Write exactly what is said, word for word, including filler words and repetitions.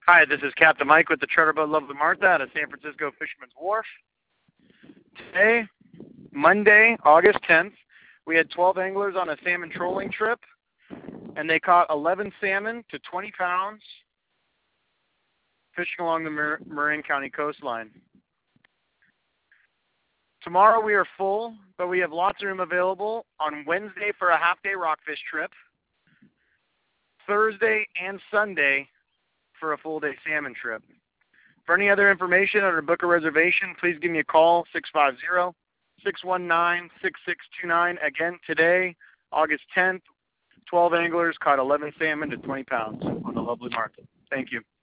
Hi, this is Captain Mike with the Charter Boat Lovely Martha out of San Francisco Fisherman's Wharf. Today, Monday, August tenth, we had twelve anglers on a salmon trolling trip, and they caught eleven salmon to twenty pounds fishing along the Mar- Marin County coastline. Tomorrow we are full, but we have lots of room available on Wednesday for a half-day rockfish trip, Thursday and Sunday for a full-day salmon trip. For any other information or to book a reservation, please give me a call, six five zero, six one nine, six six two nine. Again, today, August tenth, twelve anglers caught eleven salmon to twenty pounds on the Lovely Martha. Thank you.